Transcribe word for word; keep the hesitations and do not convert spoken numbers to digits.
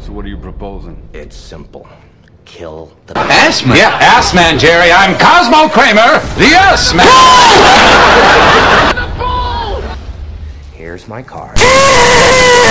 So what are you proposing? It's simple. Kill the... Ass Man? Yeah, Ass Man, Jerry. I'm Cosmo Kramer, the Ass Man. Here's my card.